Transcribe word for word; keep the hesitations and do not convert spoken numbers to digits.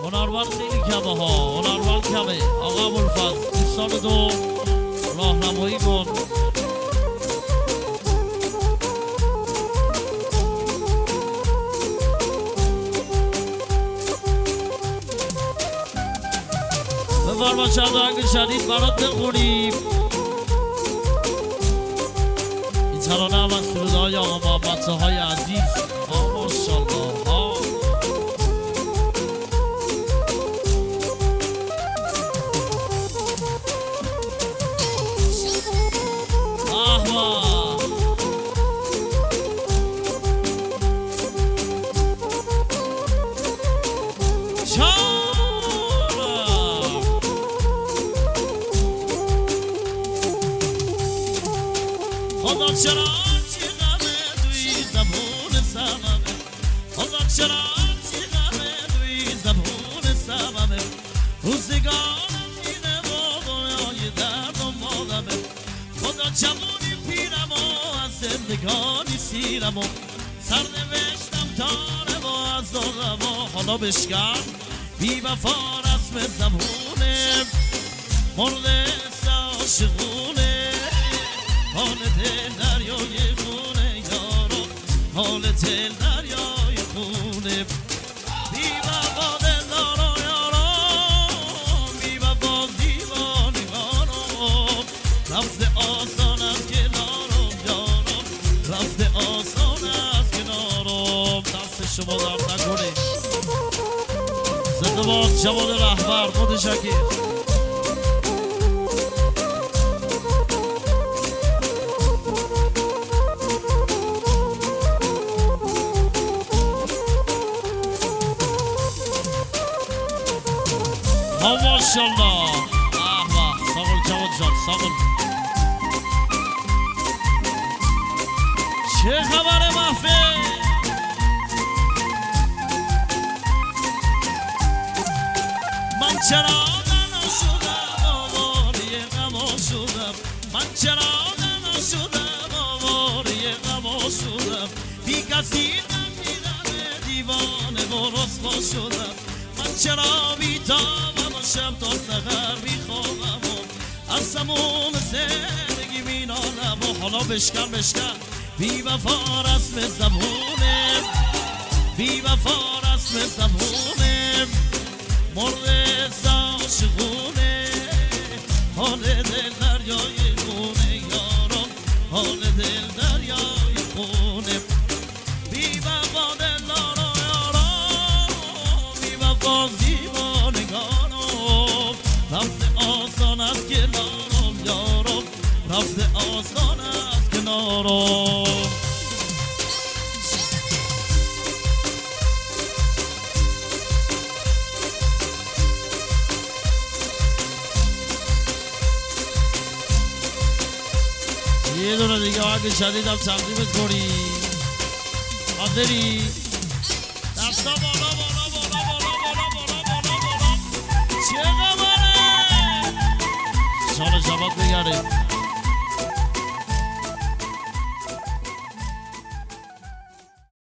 هنرمند خیلی کمه ها، هنرمند کمه. آقا ابوالفضل دوستان دو راهنمایی کن. بفرما چند آهنگ شدید برات بخونیم. این ترانه هم از سرودهای آقا محمد طاهای عزیز. آه ماشاءالله ها. خدا چرا چی غمه توی زبون سممه، خدا چرا چی غمه توی زبون سممه. روزگارم اینه و دنیای درد و مادمه. خدا جوانی پیرم و از زندگانی سیرم و سرنوشتم تاره و از دارم و حالا بشکن بی وفا رسم زبونه مرده عاشقونه. حال دل دریای خونه یارو، حال دل دریای خونه. بی وفا دل دارو یارو، بی وفا دیوانگانو. رفته آسان از کنارم یارو، رفته آسان از کنارم. دست شما درد نکنه. زنده باد جواد رهبر متشکرم. ماشاءالله. به به ساقل جواد جان ساقل. چه خبر محفل؟ من چرا دنا شدم آواره غما شدم، من چرا دنا شدم آواره غما شدم. بی کسی نمیدم دیوانه و رسوا شدم. من چرا بی‌تابم شب تا سحر میخوابم و از تموم زندگی مینالم و حالا بشکن بشکن بی وفا رسم زبونه، بی وفا رسم زبونه مرد عاشقونه. حال دل دریای خونه یارم، حال دل دریای خونه. بی وفا دل دارم یارم، بی وفا رفته آسان از کنارم یارم، رفته آسان از کنارم. یه دونه دیگه آهنگ شدید هم تقدیمت کنی. قادری دستا بالا بالا بالا بالا بالا بالا بالا بالا. چه خبره؟ شان جواد بگرده.